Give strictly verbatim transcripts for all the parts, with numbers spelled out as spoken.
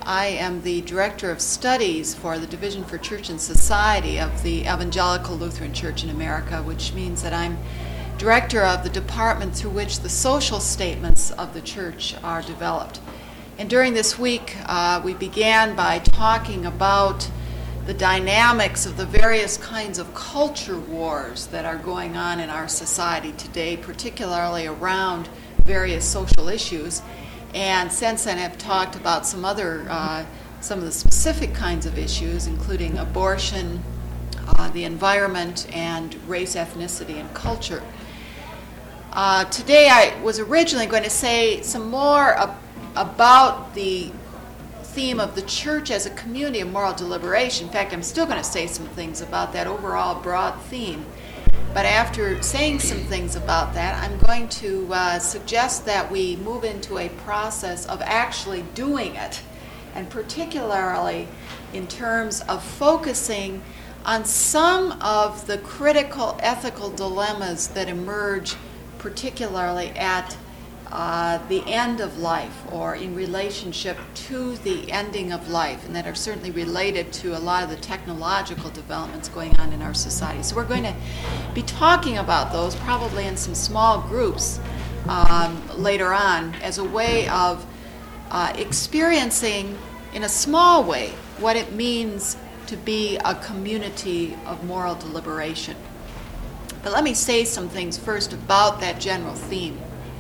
I am the Director of Studies for the Division for Church and Society of the Evangelical Lutheran Church in America, which means that I'm Director of the department through which the social statements of the church are developed. And during this week, uh, we began by talking about the dynamics of the various kinds of culture wars that are going on in our society today, particularly around various social issues. And since then, I've talked about some other, uh, some of the specific kinds of issues, including abortion, uh, the environment, and race, ethnicity, and culture. Uh, today, I was originally going to say some more ab- about the theme of the church as a community of moral deliberation. In fact, I'm still going to say some things about that overall broad theme. But after saying some things about that, I'm going to uh, suggest that we move into a process of actually doing it, and particularly in terms of focusing on some of the critical ethical dilemmas that emerge particularly at Uh, the end of life or in relationship to the ending of life, and that are certainly related to a lot of the technological developments going on in our society. So we're going to be talking about those probably in some small groups um, later on as a way of uh, experiencing in a small way what it means to be a community of moral deliberation. But let me say some things first about that general theme.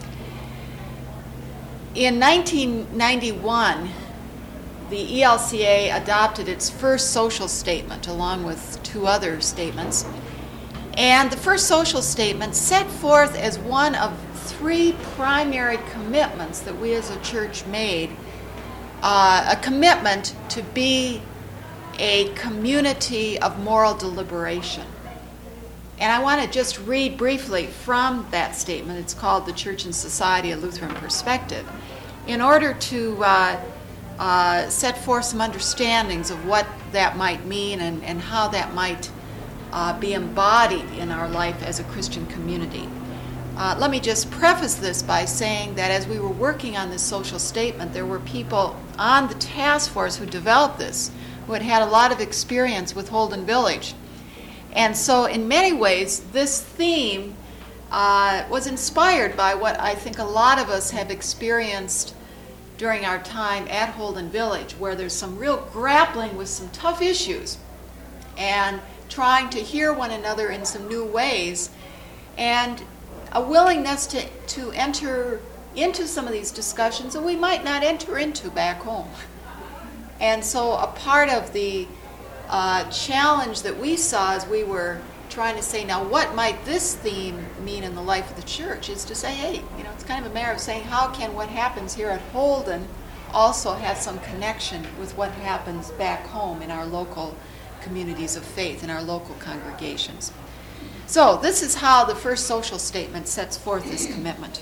In nineteen ninety-one, the E L C A adopted its first social statement along with two other statements. And the first social statement set forth as one of three primary commitments that we as a church made, uh, a commitment to be a community of moral deliberation. And I want to just read briefly from that statement. It's called The Church and Society, a Lutheran Perspective, in order to uh, uh, set forth some understandings of what that might mean and, and how that might uh, be embodied in our life as a Christian community. Uh, let me just preface this by saying that as we were working on this social statement, there were people on the task force who developed this, who had had a lot of experience with Holden Village. And so in many ways, this theme uh, was inspired by what I think a lot of us have experienced during our time at Holden Village, where there's some real grappling with some tough issues and trying to hear one another in some new ways, and a willingness to, to enter into some of these discussions that we might not enter into back home. And so a part of the Uh, challenge that we saw as we were trying to say, now what might this theme mean in the life of the church, is to say, hey, you know, it's kind of a matter of saying, how can what happens here at Holden also have some connection with what happens back home in our local communities of faith, in our local congregations. So this is how the first social statement sets forth this commitment.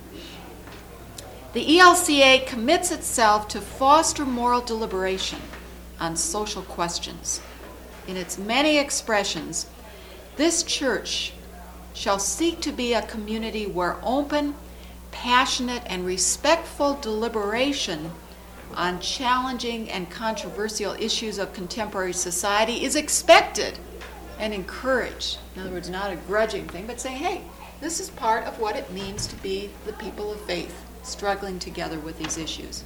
The E L C A commits itself to foster moral deliberation on social questions. In its many expressions, this church shall seek to be a community where open, passionate, and respectful deliberation on challenging and controversial issues of contemporary society is expected and encouraged. In other words, not a grudging thing, but saying, hey, this is part of what it means to be the people of faith, struggling together with these issues.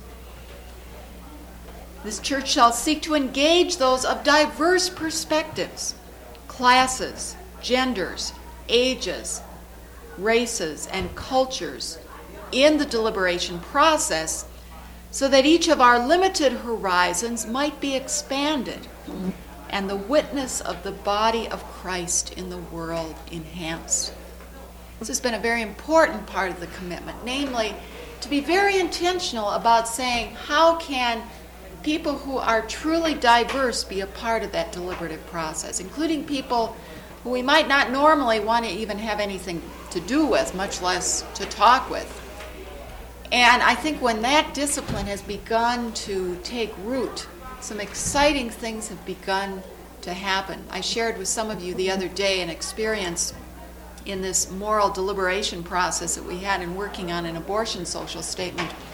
This church shall seek to engage those of diverse perspectives, classes, genders, ages, races, and cultures in the deliberation process, so that each of our limited horizons might be expanded and the witness of the body of Christ in the world enhanced. This has been a very important part of the commitment, namely to be very intentional about saying, how can people who are truly diverse be a part of that deliberative process, including people who we might not normally want to even have anything to do with, much less to talk with. And I think when that discipline has begun to take root, some exciting things have begun to happen. I shared with some of you the other day an experience in this moral deliberation process that we had in working on an abortion social statement,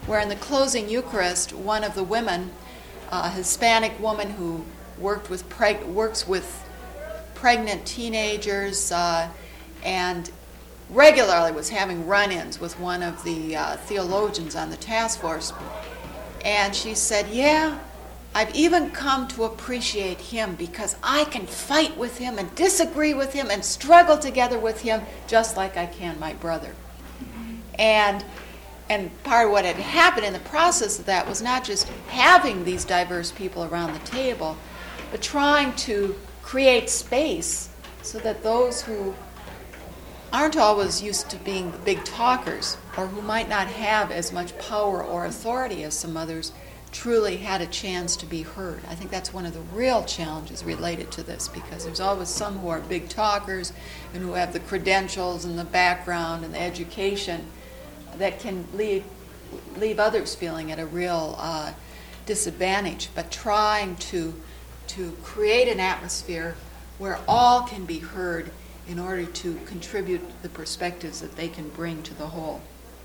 where in the closing Eucharist, one of the women, a Hispanic woman who worked with preg- works with pregnant teenagers uh, and regularly was having run-ins with one of the uh, theologians on the task force. And she said, yeah, I've even come to appreciate him because I can fight with him and disagree with him and struggle together with him just like I can my brother. And and part of what had happened in the process of that was not just having these diverse people around the table, but trying to create space so that those who aren't always used to being the big talkers, or who might not have as much power or authority as some others, truly had a chance to be heard. I think that's one of the real challenges related to this, because there's always some who are big talkers and who have the credentials and the background and the education that can leave, leave others feeling at a real uh, disadvantage. But trying to, to create an atmosphere where all can be heard in order to contribute the perspectives that they can bring to the whole.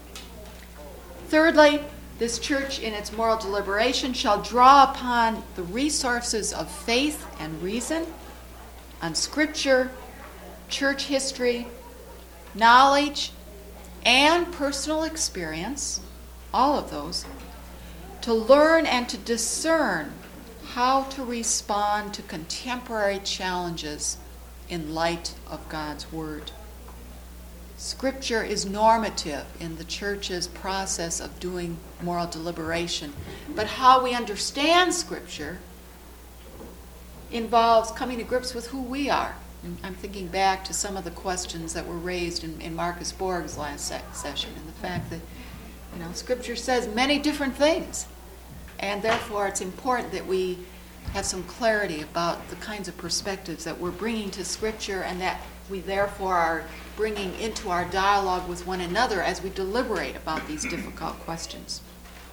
Thirdly, this church in its moral deliberation shall draw upon the resources of faith and reason, on scripture, church history, knowledge, and personal experience, all of those, to learn and to discern how to respond to contemporary challenges in light of God's Word. Scripture is normative in the church's process of doing moral deliberation, but how we understand Scripture involves coming to grips with who we are. I'm thinking back to some of the questions that were raised in, in Marcus Borg's last se- session, and the fact that, you know, Scripture says many different things, and therefore it's important that we have some clarity about the kinds of perspectives that we're bringing to Scripture, and that we therefore are bringing into our dialogue with one another as we deliberate about these difficult questions.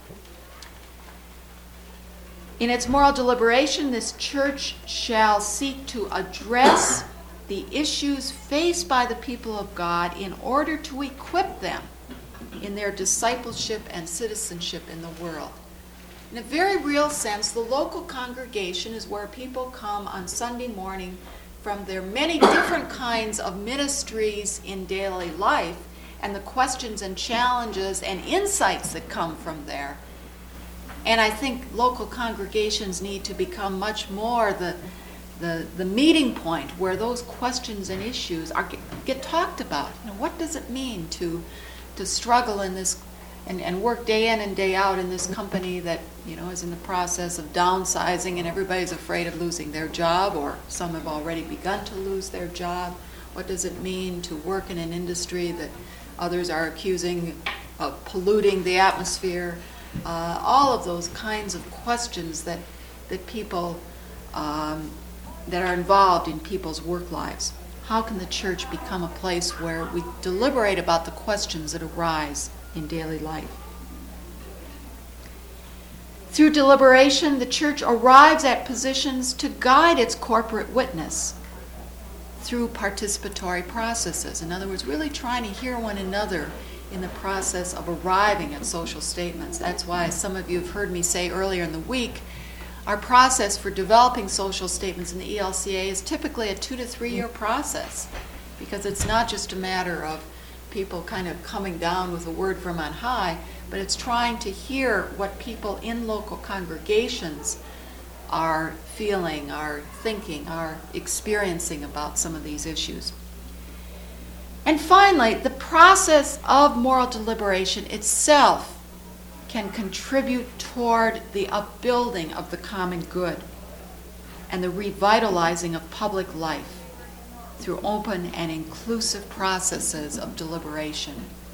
In its moral deliberation, this church shall seek to address the issues faced by the people of God in order to equip them in their discipleship and citizenship in the world. In a very real sense, the local congregation is where people come on Sunday morning from their many different kinds of ministries in daily life, and the questions and challenges and insights that come from there. And I think local congregations need to become much more the the, the meeting point where those questions and issues are get, get talked about. You know, what does it mean to to struggle in this and, and work day in and day out in this company that, you know, is in the process of downsizing and everybody's afraid of losing their job, or some have already begun to lose their job? What does it mean to work in an industry that others are accusing of polluting the atmosphere? Uh, all of those kinds of questions that that people um, that are involved in people's work lives. How can the church become a place where we deliberate about the questions that arise in daily life? Through deliberation, the church arrives at positions to guide its corporate witness through participatory processes. In other words, really trying to hear one another in the process of arriving at social statements. That's why some of you have heard me say earlier in the week, our process for developing social statements in the E L C A is typically a two to three year process, because it's not just a matter of people kind of coming down with a word from on high, but it's trying to hear what people in local congregations are feeling, are thinking, are experiencing about some of these issues. And finally, the process of moral deliberation itself can contribute toward the upbuilding of the common good and the revitalizing of public life through open and inclusive processes of deliberation.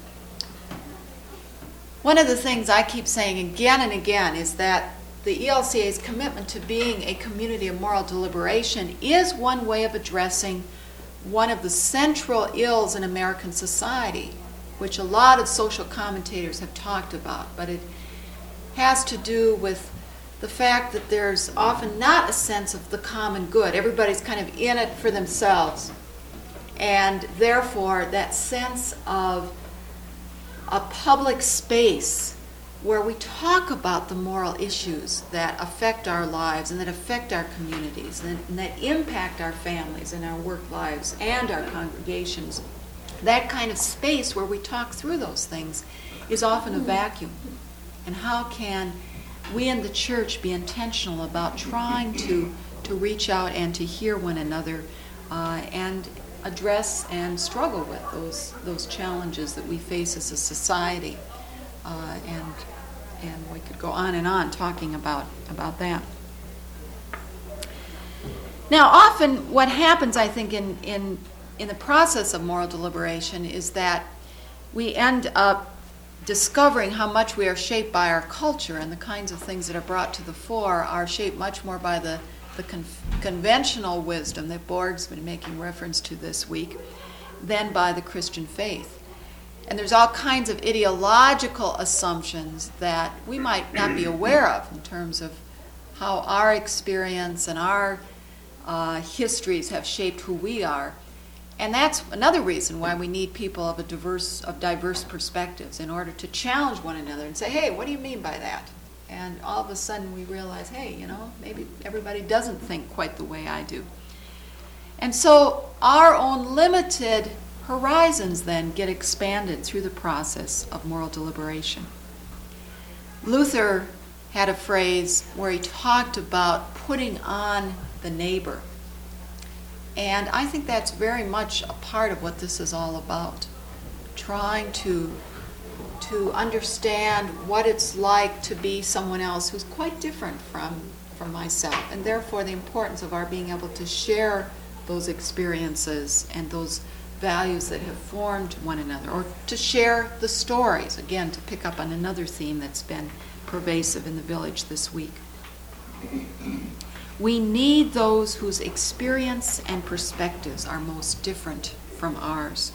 One of the things I keep saying again and again is that the E L C A's commitment to being a community of moral deliberation is one way of addressing one of the central ills in American society, which a lot of social commentators have talked about, but it has to do with the fact that there's often not a sense of the common good. Everybody's kind of in it for themselves. And therefore, that sense of a public space where we talk about the moral issues that affect our lives and that affect our communities and, and that impact our families and our work lives and our congregations. That kind of space where we talk through those things is often a vacuum. And how can we in the church be intentional about trying to, to reach out and to hear one another uh, and address and struggle with those, those challenges that we face as a society? Uh, and and we could go on and on talking about, about that. Now, often what happens, I think, in, in, in the process of moral deliberation is that we end up discovering how much we are shaped by our culture, and the kinds of things that are brought to the fore are shaped much more by the, the con- conventional wisdom that Borg's been making reference to this week than by the Christian faith. And there's all kinds of ideological assumptions that we might not be aware of in terms of how our experience and our uh, histories have shaped who we are. And that's another reason why we need people of a diverse of diverse perspectives in order to challenge one another and say, hey, what do you mean by that? And all of a sudden we realize, hey, you know, maybe everybody doesn't think quite the way I do. And so our own limited horizons then get expanded through the process of moral deliberation. Luther had a phrase where he talked about putting on the neighbor. And I think that's very much a part of what this is all about. Trying to, to understand what it's like to be someone else who's quite different from, from myself. And therefore the importance of our being able to share those experiences and those values that have formed one another, or to share the stories, again, to pick up on another theme that's been pervasive in the village this week. We need those whose experience and perspectives are most different from ours.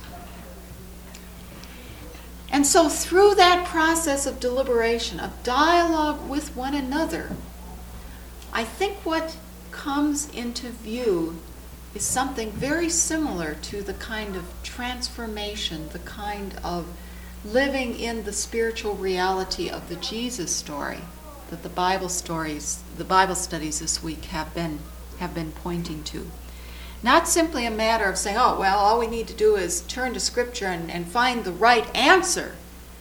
And so through that process of deliberation, of dialogue with one another, I think what comes into view is something very similar to the kind of transformation, the kind of living in the spiritual reality of the Jesus story that the Bible stories, the Bible studies this week have been have been pointing to. Not simply a matter of saying, oh, well, all we need to do is turn to Scripture and, and find the right answer,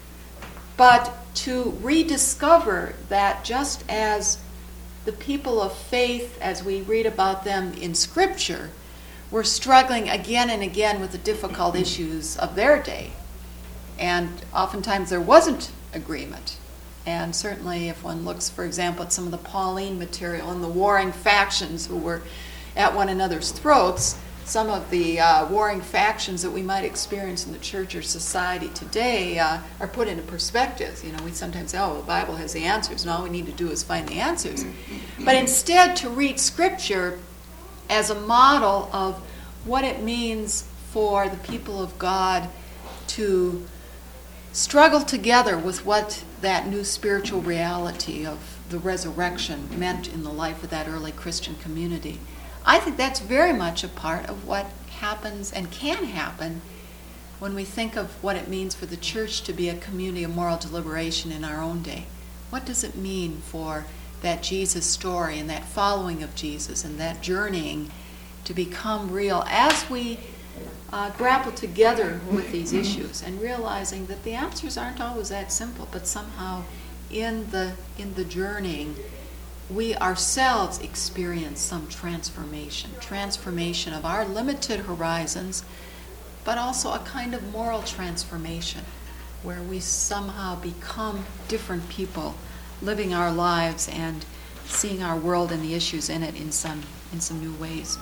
but to rediscover that just as the people of faith, as we read about them in Scripture, were struggling again and again with the difficult issues of their day. And oftentimes there wasn't agreement. And certainly if one looks, for example, at some of the Pauline material and the warring factions who were at one another's throats, some of the uh, warring factions that we might experience in the church or society today uh, are put into perspective. You know, we sometimes say, oh, well, the Bible has the answers, and all we need to do is find the answers. But instead, to read Scripture as a model of what it means for the people of God to struggle together with what that new spiritual reality of the resurrection meant in the life of that early Christian community. I think that's very much a part of what happens and can happen when we think of what it means for the church to be a community of moral deliberation in our own day. What does it mean for that Jesus story and that following of Jesus and that journeying to become real as we uh, grapple together with these issues, and realizing that the answers aren't always that simple, but somehow in the in the journeying we ourselves experience some transformation, transformation of our limited horizons, but also a kind of moral transformation where we somehow become different people, living our lives and seeing our world and the issues in it in some in some new ways.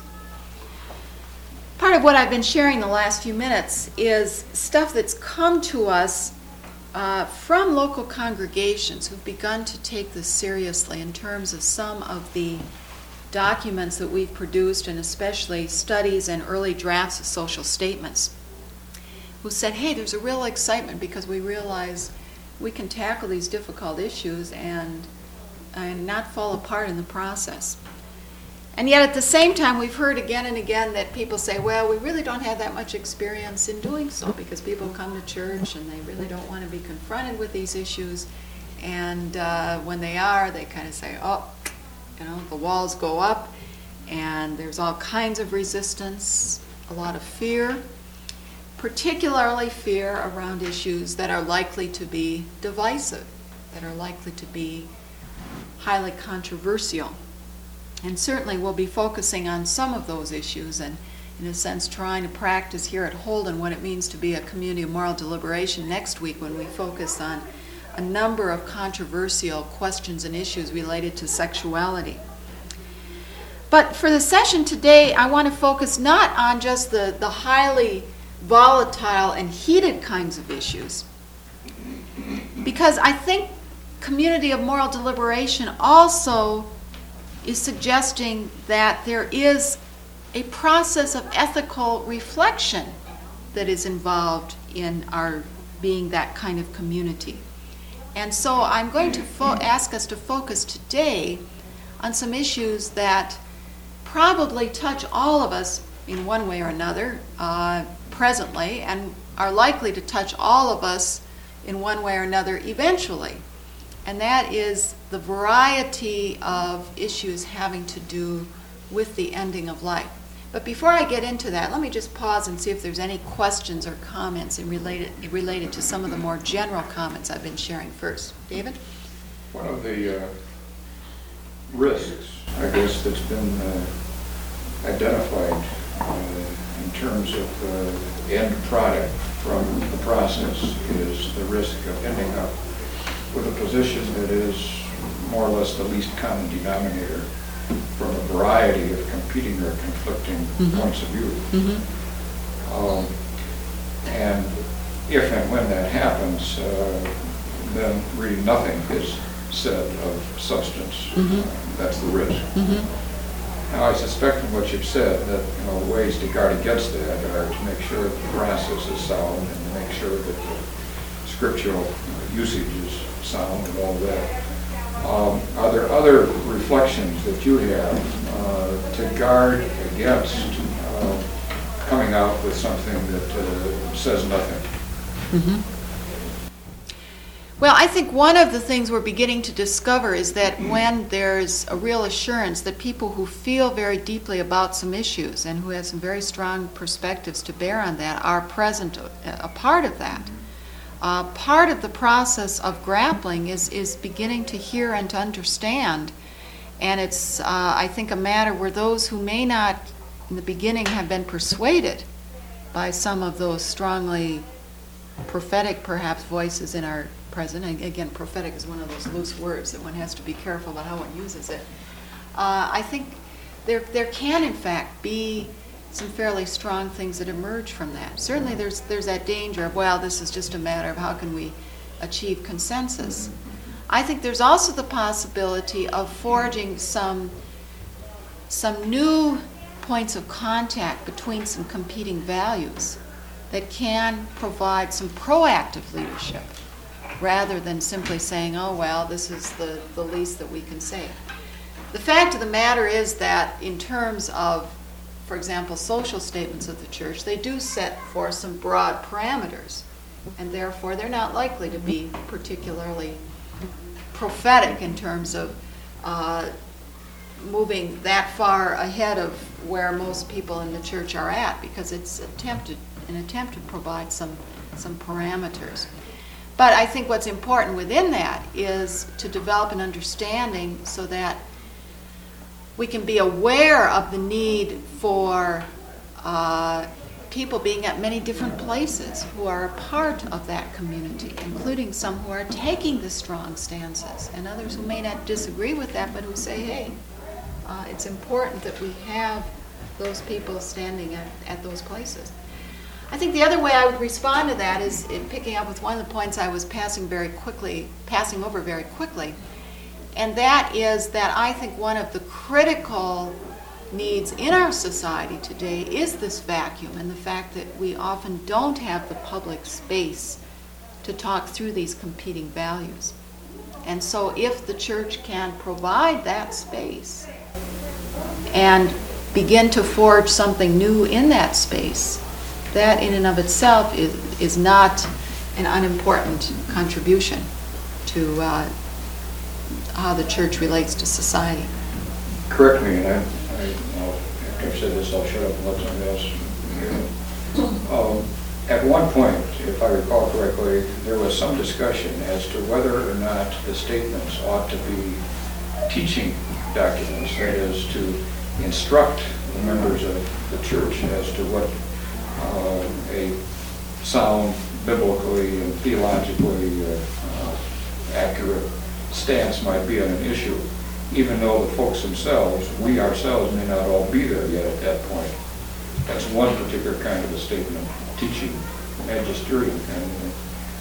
Part of what I've been sharing the last few minutes is stuff that's come to us uh, from local congregations who've begun to take this seriously in terms of some of the documents that we've produced, and especially studies and early drafts of social statements, who said, hey, there's a real excitement because we realize we can tackle these difficult issues and, and not fall apart in the process. And yet at the same time, we've heard again and again that people say, well, we really don't have that much experience in doing so because people come to church and they really don't want to be confronted with these issues. And uh, when they are, they kind of say, oh, you know, the walls go up, and there's all kinds of resistance, a lot of fear, particularly fear around issues that are likely to be divisive, that are likely to be highly controversial. And certainly we'll be focusing on some of those issues and, in a sense, trying to practice here at Holden what it means to be a community of moral deliberation next week when we focus on a number of controversial questions and issues related to sexuality. But for the session today, I want to focus not on just the, the highly volatile and heated kinds of issues, because I think community of moral deliberation also is suggesting that there is a process of ethical reflection that is involved in our being that kind of community. And so I'm going to fo- ask us to focus today on some issues that probably touch all of us in one way or another uh, presently, and are likely to touch all of us in one way or another eventually. And that is the variety of issues having to do with the ending of life. But before I get into that, let me just pause and see if there's any questions or comments in related, related to some of the more general comments I've been sharing first. David? One of the uh, risks, I guess, that's been uh, identified uh, in terms of uh, the end product from the process is the risk of ending up with a position that is more or less the least common denominator from a variety of competing or conflicting mm-hmm. points of view. Mm-hmm. Um, and if and when that happens, uh, then really nothing is said of substance. Mm-hmm. Uh, that's the risk. Mm-hmm. Now, I suspect from what you've said that you know the ways to guard against that are to make sure that the process is sound and to make sure that the scriptural usage is sound and all that. Um, are there other reflections that you have uh, to guard against uh, coming out with something that uh, says nothing? Mm-hmm. Well, I think one of the things we're beginning to discover is that when there's a real assurance that people who feel very deeply about some issues and who have some very strong perspectives to bear on that are present, a part of that. Uh, part of the process of grappling is, is beginning to hear and to understand. And it's, uh, I think, a matter where those who may not in the beginning have been persuaded by some of those strongly prophetic, perhaps, voices in our present. And again, prophetic is one of those loose words that one has to be careful about how one uses it. Uh, I think there, there can, in fact, be some fairly strong things that emerge from that. Certainly there's there's that danger of, well, this is just a matter of how can we achieve consensus. I think there's also the possibility of forging some some new points of contact between some competing values that can provide some proactive leadership rather than simply saying, oh, well, this is the, the least that we can say. The fact of the matter is that in terms of, for example, social statements of the church, they do set forth some broad parameters, and therefore they're not likely to be particularly prophetic in terms of uh, moving that far ahead of where most people in the church are at, because it's attempted an attempt to provide some some parameters. But I think what's important within that is to develop an understanding so that we can be aware of the need for uh, people being at many different places who are a part of that community, including some who are taking the strong stances and others who may not disagree with that, but who say, hey, uh, it's important that we have those people standing at, at those places. I think the other way I would respond to that is in picking up with one of the points I was passing very quickly, passing over very quickly, and that is that I think one of the critical needs in our society today is this vacuum and the fact that we often don't have the public space to talk through these competing values. And so if the church can provide that space and begin to forge something new in that space, that in and of itself is, is not an unimportant contribution to to uh, how the church relates to society. Correct me, and I, I, I'll- after I've said this, I'll shut up and let somebody else. Um, At one point, if I recall correctly, there was some discussion as to whether or not the statements ought to be teaching documents, that is, to instruct the members of the church as to what uh, a sound, biblically and theologically uh, uh, accurate stance might be on an issue, even though the folks themselves, we ourselves may not all be there yet at that point. That's one particular kind of a statement, teaching magisterium kind of thing.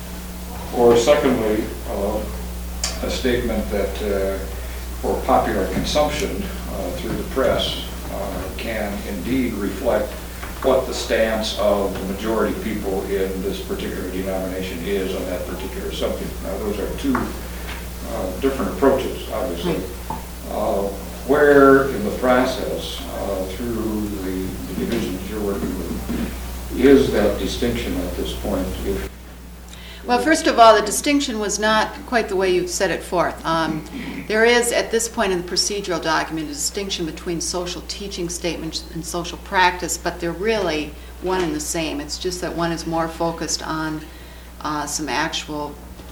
Or secondly, uh, a statement that uh, for popular consumption uh, through the press uh, can indeed reflect what the stance of the majority people in this particular denomination is on that particular subject. Now, those are two uh, different approaches, obviously. Uh, where in the process, uh, through the, the divisions you're working with, is that distinction at this point? If Well, first of all, the distinction was not quite the way you set it forth. Um, there is, at this point in the procedural document, a distinction between social teaching statements and social practice, but they're really one and the same. It's just that one is more focused on uh, some actual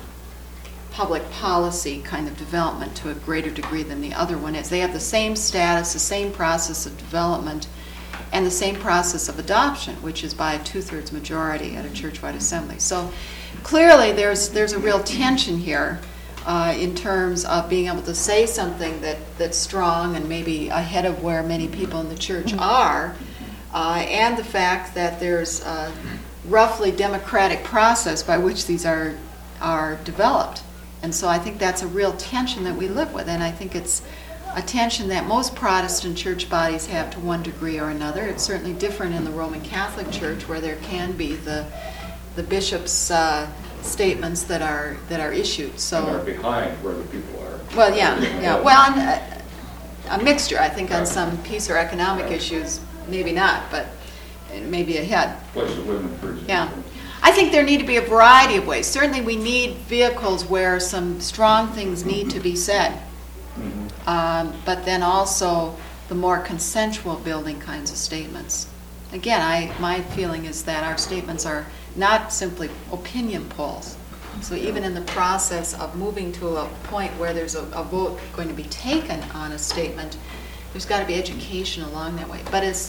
public policy kind of development to a greater degree than the other one is. They have the same status, the same process of development, and the same process of adoption, which is by a two-thirds majority at a churchwide assembly. So clearly there's there's a real tension here uh, in terms of being able to say something that, that's strong and maybe ahead of where many people in the church are, uh, and the fact that there's a roughly democratic process by which these are are developed. And so I think that's a real tension that we live with, and I think it's a tension that most Protestant church bodies have to one degree or another. It's certainly different in the Roman Catholic Church, where there can be the the bishop's uh, statements that are that are issued. So and are behind where the people are. well, yeah, yeah. Well, and, uh, a mixture. I think on some peace or economic issues, maybe not, but maybe ahead. Place of women, for example. Yeah. I think there need to be a variety of ways. Certainly we need vehicles where some strong things need to be said. Mm-hmm. Um, but then also the more consensual building kinds of statements. Again, I my feeling is that our statements are not simply opinion polls. So even in the process of moving to a point where there's a, a vote going to be taken on a statement, there's got to be education along that way. But it's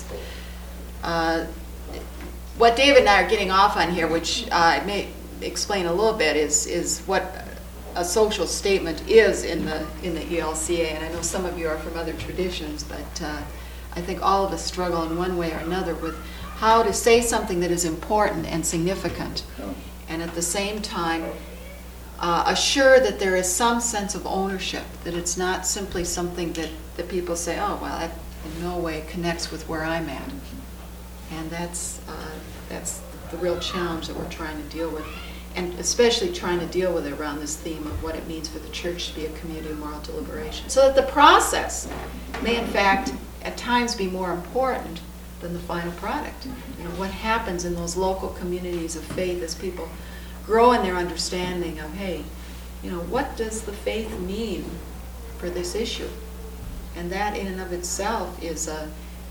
uh, what David and I are getting off on here, which uh, I may explain a little bit, is is what a social statement is in the in the E L C A. And I know some of you are from other traditions, but uh, I think all of us struggle in one way or another with how to say something that is important and significant, and at the same time uh, assure that there is some sense of ownership, that it's not simply something that, that people say, oh, well, that in no way connects with where I'm at. And that's uh, that's the real challenge that we're trying to deal with, and especially trying to deal with it around this theme of what it means for the church to be a community of moral deliberation. So that the process may, in fact, at times be more important than the final product. You know, what happens in those local communities of faith as people grow in their understanding of, hey, you know, what does the faith mean for this issue? And that in and of itself is a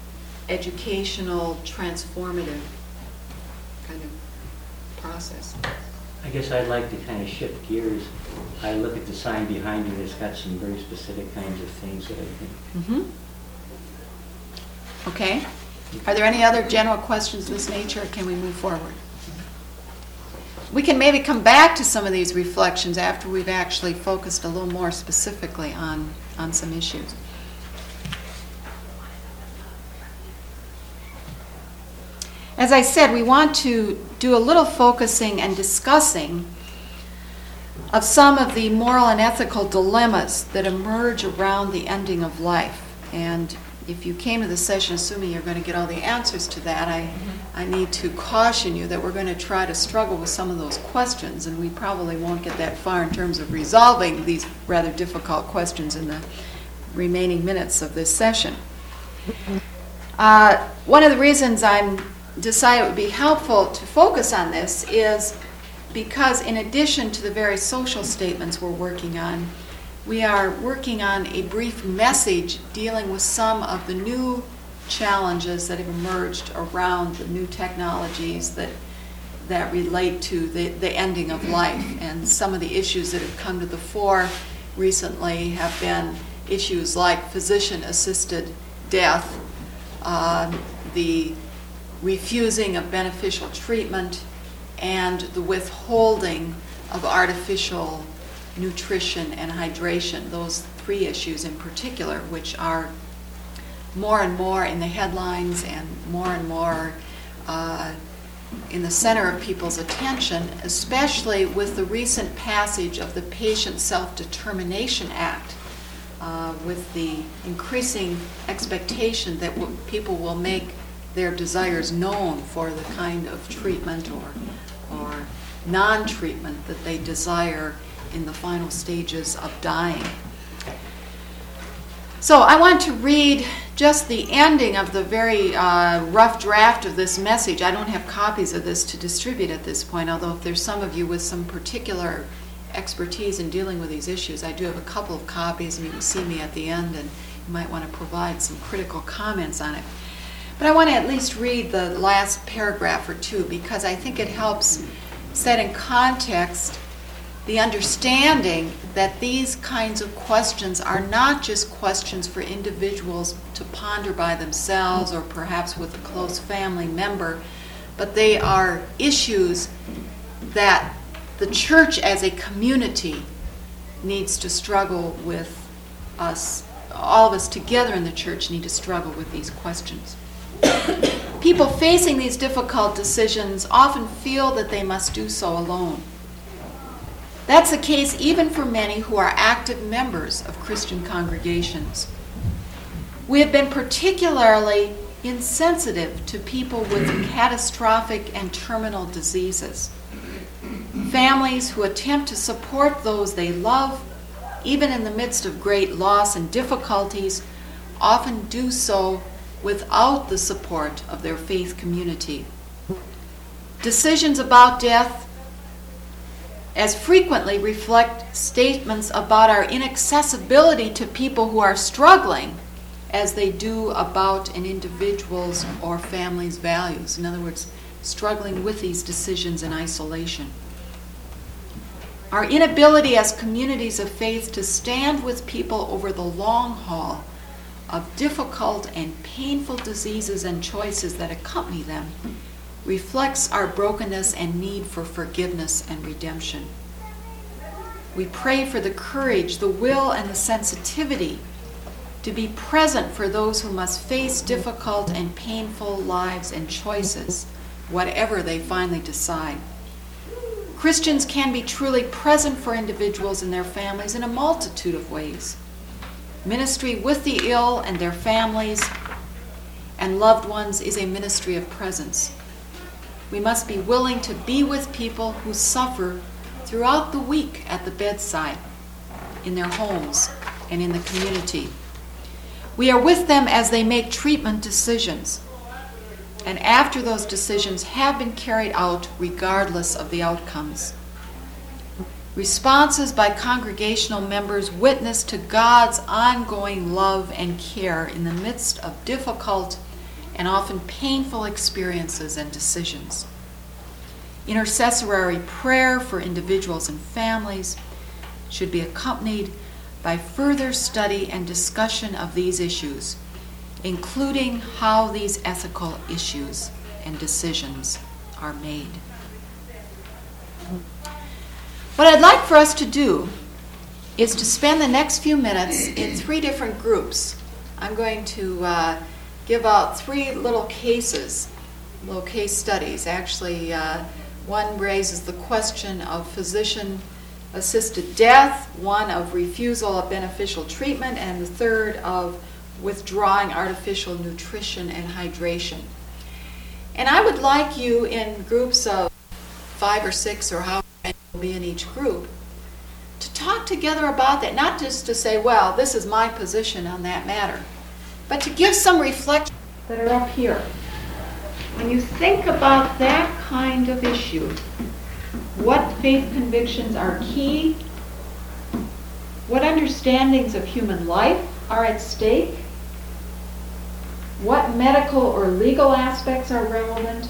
educational, transformative kind of process. I guess I'd like to kind of shift gears. I look at the sign behind you, it's got some very specific kinds of things that I think. Mm-hmm. Okay. Are there any other general questions of this nature, or can we move forward? We can maybe come back to some of these reflections after we've actually focused a little more specifically on, on some issues. As I said, we want to do a little focusing and discussing of some of the moral and ethical dilemmas that emerge around the ending of life. And if you came to the session assuming you're going to get all the answers to that, I, I need to caution you that we're going to try to struggle with some of those questions, and we probably won't get that far in terms of resolving these rather difficult questions in the remaining minutes of this session. Uh, one of the reasons I'm decided it would be helpful to focus on this is because in addition to the very social statements we're working on, we are working on a brief message dealing with some of the new challenges that have emerged around the new technologies that that relate to the, the ending of life. And some of the issues that have come to the fore recently have been issues like physician-assisted death, uh, the refusing of beneficial treatment, and the withholding of artificial nutrition and hydration. Those three issues in particular, which are more and more in the headlines and more and more uh, in the center of people's attention, especially with the recent passage of the Patient Self-Determination Act, uh, with the increasing expectation that w- people will make their desires known for the kind of treatment or, or non-treatment that they desire in the final stages of dying. So I want to read just the ending of the very uh, rough draft of this message. I don't have copies of this to distribute at this point, although if there's some of you with some particular expertise in dealing with these issues, I do have a couple of copies, and you can see me at the end, and you might want to provide some critical comments on it. But I want to at least read the last paragraph or two, because I think it helps set in context the understanding that these kinds of questions are not just questions for individuals to ponder by themselves or perhaps with a close family member, but they are issues that the church as a community needs to struggle with. Us, all of us together in the church need to struggle with these questions. People facing these difficult decisions often feel that they must do so alone. That's the case even for many who are active members of Christian congregations. We have been particularly insensitive to people with catastrophic and terminal diseases. Families who attempt to support those they love, even in the midst of great loss and difficulties, often do so without the support of their faith community. Decisions about death as frequently reflect statements about our inaccessibility to people who are struggling as they do about an individual's or family's values. In other words, struggling with these decisions in isolation. Our inability as communities of faith to stand with people over the long haul of difficult and painful diseases and choices that accompany them reflects our brokenness and need for forgiveness and redemption. We pray for the courage, the will, and the sensitivity to be present for those who must face difficult and painful lives and choices, whatever they finally decide. Christians can be truly present for individuals and their families in a multitude of ways. Ministry with the ill and their families and loved ones is a ministry of presence. We must be willing to be with people who suffer throughout the week at the bedside, in their homes, and in the community. We are with them as they make treatment decisions, and after those decisions have been carried out regardless of the outcomes. Responses by congregational members witness to God's ongoing love and care in the midst of difficult and often painful experiences and decisions. Intercessory prayer for individuals and families should be accompanied by further study and discussion of these issues, including how these ethical issues and decisions are made. What I'd like for us to do is to spend the next few minutes in three different groups. I'm going to uh, give out three little cases, little case studies. Actually, uh, one raises the question of physician-assisted death, one of refusal of beneficial treatment, and the third of withdrawing artificial nutrition and hydration. And I would like you in groups of five or six or however many will be in each group to talk together about that, not just to say, well, this is my position on that matter, but to give some reflections that are up here. When you think about that kind of issue, what faith convictions are key, what understandings of human life are at stake, what medical or legal aspects are relevant,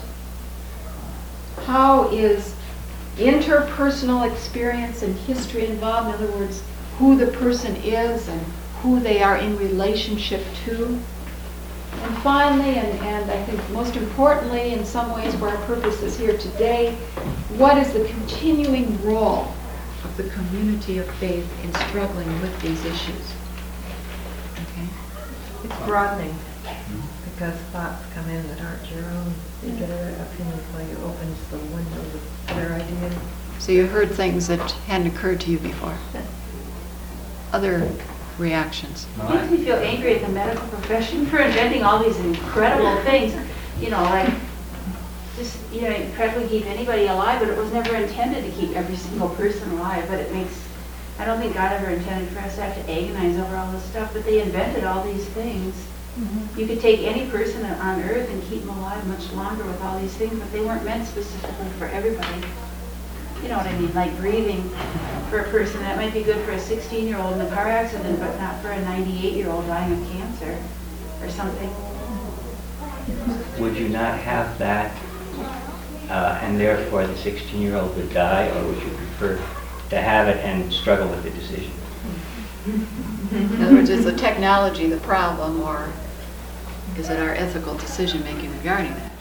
how is interpersonal experience and history involved, in other words, who the person is and who they are in relationship to. And finally, and, and I think most importantly, in some ways where our purpose is here today, what is the continuing role of the community of faith in struggling with these issues? Okay. It's broadening because thoughts come in that aren't your own. You get an opinion while you opens the window with other ideas. So you heard things that hadn't occurred to you before. Other reactions? No, It makes me feel angry at the medical profession for inventing all these incredible things, you know, like, just, you know, incredibly keep anybody alive, but it was never intended to keep every single person alive, but it makes, I don't think God ever intended for us to have to agonize over all this stuff, but they invented all these things. Mm-hmm. You could take any person on earth and keep them alive much longer with all these things, but they weren't meant specifically for everybody. You know what I mean, like breathing for a person, that might be good for a sixteen-year-old in a car accident, but not for a ninety-eight-year-old dying of cancer or something. would you not have that, uh, and therefore the sixteen-year-old would die, or would you prefer to have it and struggle with the decision? In other words, is the technology the problem, or is it our ethical decision-making regarding that?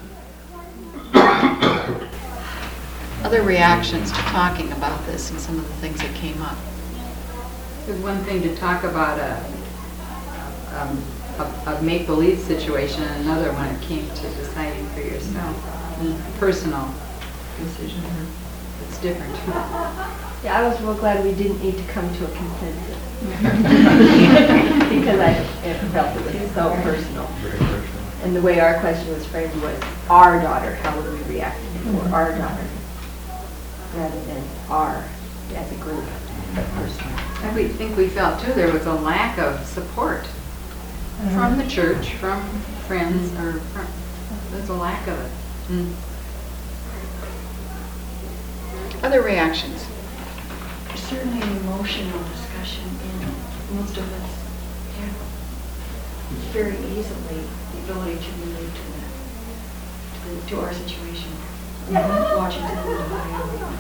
Other reactions to talking about this and some of the things that came up? It's one thing to talk about a, um, a, a make-believe situation, and another when it came to deciding for yourself. Mm. Personal decision. It's different. Yeah, I was real glad we didn't need to come to a consensus. Because I it felt it was so personal. And the way our question was framed was, our daughter, how would we react for our daughter? Rather than our, as a group, but personally. And we think we felt too there was a lack of support mm-hmm. from the church, from friends, mm-hmm. or from, there's a lack of it. Mm. Other reactions? Certainly an emotional discussion, and most of us have very easily the ability to relate to that, to, the, to our situation. Mm-hmm. Watching someone die,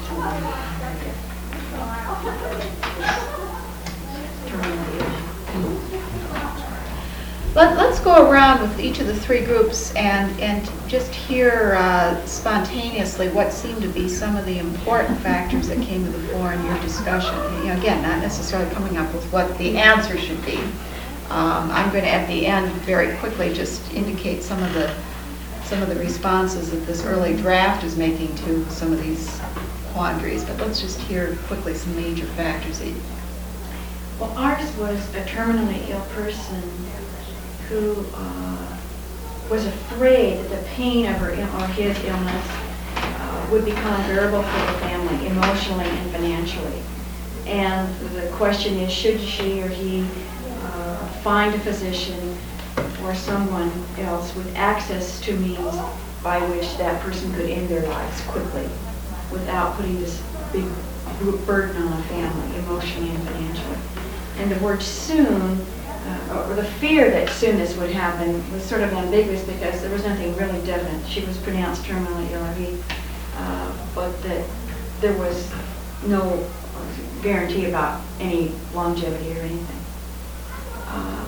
Let, let's go around with each of the three groups and, and just hear uh, spontaneously what seemed to be some of the important factors that came to the fore in your discussion. You know, again, not necessarily coming up with what the answer should be. Um, I'm going to, at the end, very quickly just indicate some of the some of the responses that this early draft is making to some of these quandaries. But let's just hear quickly some major factors. well, ours was a terminally ill person who uh, was afraid that the pain of her Ill- or his illness uh, would become unbearable for the family, emotionally and financially. And the question is, should she or he uh, find a physician or someone else with access to means by which that person could end their lives quickly without putting this big burden on a family, emotionally and financially. And the word soon, uh, or the fear that soon this would happen, was sort of ambiguous because there was nothing really definite. She was pronounced terminally ill, or he, uh, but that there was no guarantee about any longevity or anything. Uh,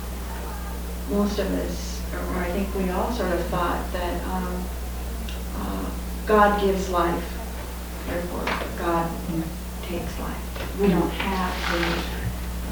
most of us, or I think we all sort of thought that um, uh, God gives life, therefore God takes life. We don't have the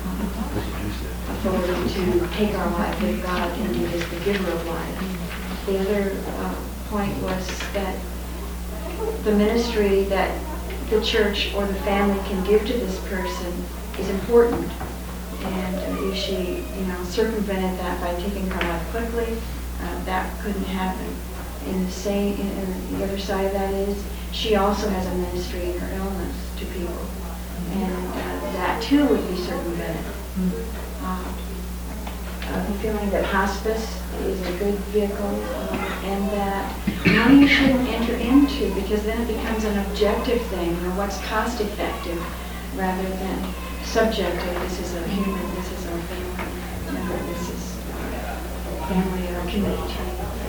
uh, authority to take our life, that God indeed is the giver of life. The other uh, point was that the ministry that the church or the family can give to this person is important. And uh, if she, you know, circumvented that by taking her life quickly, uh, that couldn't happen. And the same, and the other side of that is, she also has a ministry in her illness to people, and uh, that too would be circumvented. Uh, uh, the feeling that hospice is a good vehicle, um, and that money shouldn't enter into, because then it becomes an objective thing, you know, what's cost effective, rather than subjective. This is a human, this is our family member, this is our family or community.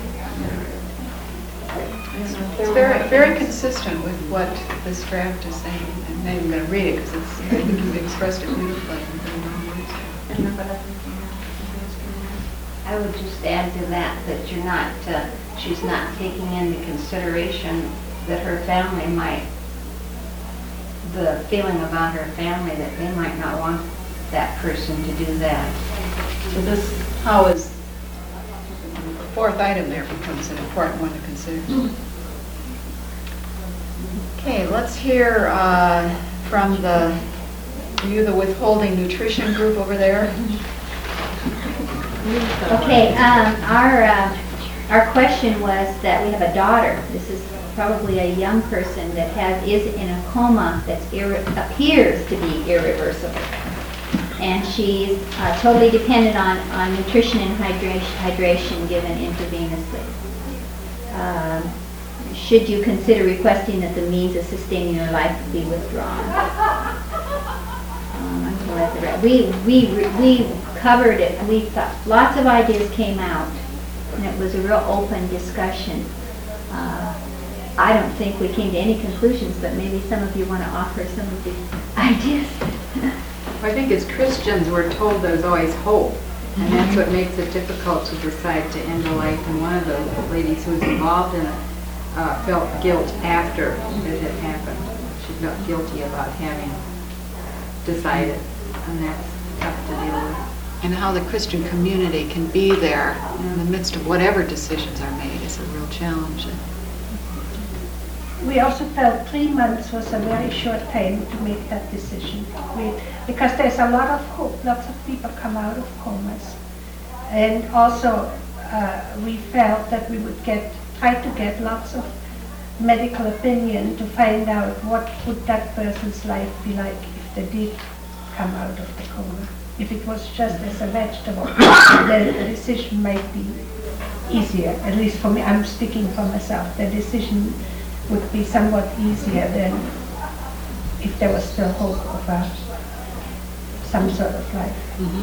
It's very, very consistent with what this draft is saying. I'm not even going to read it because it's, I think you've expressed it beautifully in very long words. I would just add to that, that you're not, uh, she's not taking into consideration that her family might, the feeling about her family, that they might not want that person to do that. So this, how is, the fourth item there becomes an important one to consider. Okay, let's hear uh, from the, are you the withholding nutrition group over there? Okay, um, our, uh, our question was that we have a daughter. This is probably a young person that has, is in a coma that appears to be irreversible. And she's uh, totally dependent on, on nutrition and hydration, hydration given intravenously. Um, should you consider requesting that the means of sustaining her life be withdrawn? Um, I'm gonna let the rest- we, we, we covered it. We thought, lots of ideas came out, and it was a real open discussion. Uh, I don't think we came to any conclusions, but maybe some of you want to offer some of the ideas. I think as Christians, we're told there's always hope, and that's what makes it difficult to decide to end a life. And one of the ladies who was involved in it uh, felt guilt after it had happened. She felt guilty about having decided, and that's tough to deal with. And how the Christian community can be there in the midst of whatever decisions are made is a real challenge. We also felt three months was a very short time to make that decision. We, because there's a lot of hope. Lots of people come out of comas. And also, uh, we felt that we would get, try to get lots of medical opinion to find out what would that person's life be like if they did come out of the coma. If it was just as a vegetable, then the decision might be easier. At least for me, I'm speaking for myself. The decision would be somewhat easier than if there was still hope of a, some sort of life. Mm-hmm.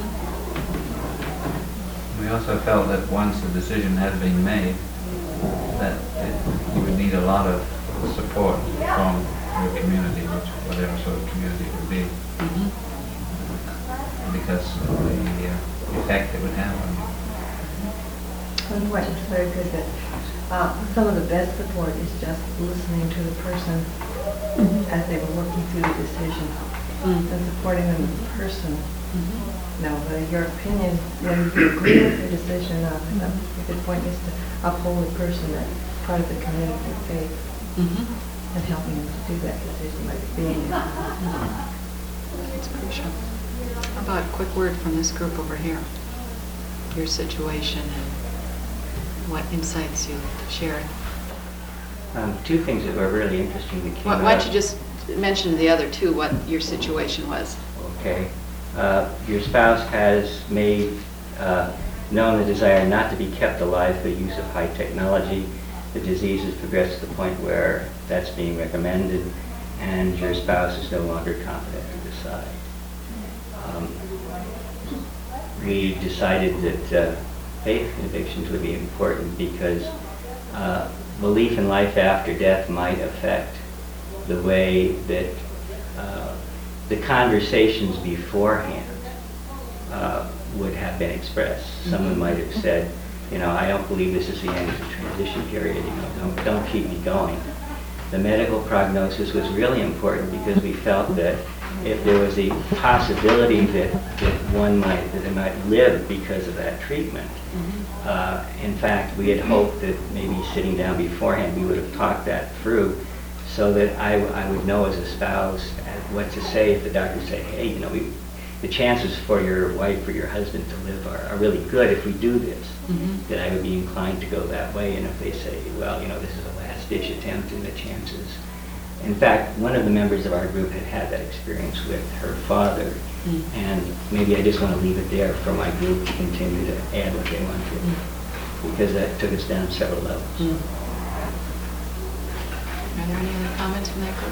We also felt that once the decision had been made, that it, you would need a lot of support from your community, which whatever sort of community it would be, Mm-hmm. because of the uh, effect it would have on you. One question is very good that uh, some of the best support is just listening to the person mm-hmm. as they were working through the decision mm-hmm. and supporting them as a person. Mm-hmm. Now, uh, your opinion, when you agree with the decision, uh, mm-hmm. a good point is to uphold the person as part of the community of faith mm-hmm. and helping them to do that decision by being there. Mm-hmm. It's crucial. How about a quick word from this group over here? Your situation and what insights you shared. Um, two things that were really interesting that came Why, out. why don't you just mention the other two, what your situation was? Okay. Uh, your spouse has made uh, known the desire not to be kept alive through use of high technology. The disease has progressed to the point where that's being recommended, and your spouse is no longer competent to decide. Um, we decided that uh, faith convictions would be important because uh, belief in life after death might affect the way that uh, the conversations beforehand uh, would have been expressed. Mm-hmm. Someone might have said, you know, I don't believe this is the end of the transition period, you know, don't, don't keep me going. The medical prognosis was really important because we felt that if there was a possibility that, that one might, that they might live because of that treatment, mm-hmm. uh, in fact, we had hoped that maybe sitting down beforehand, we would have talked that through so that I, I would know as a spouse what to say if the doctor said, hey, you know, we, the chances for your wife or your husband to live are, are really good if we do this, mm-hmm. that I would be inclined to go that way. And if they say, well, you know, this is a last-ditch attempt and the chances. In fact, one of the members of our group had had that experience with her father, And maybe I just want to leave it there for my group to continue to add what they want to, because that took us down several levels. Are there any other comments from that group?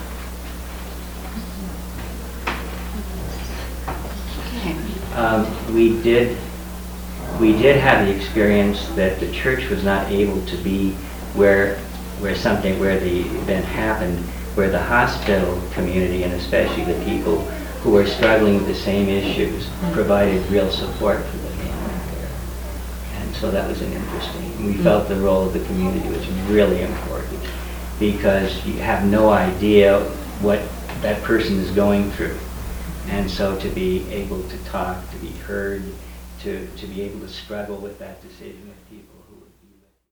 Okay. Um, we did, we did have the experience that the church was not able to be where, where something, where the event happened, where the hospital community, and especially the people who were struggling with the same issues, provided real support for the family there. And so that was an interesting, we felt the role of the community was really important, because you have no idea what that person is going through. And so to be able to talk, to be heard, to, to be able to struggle with that decision with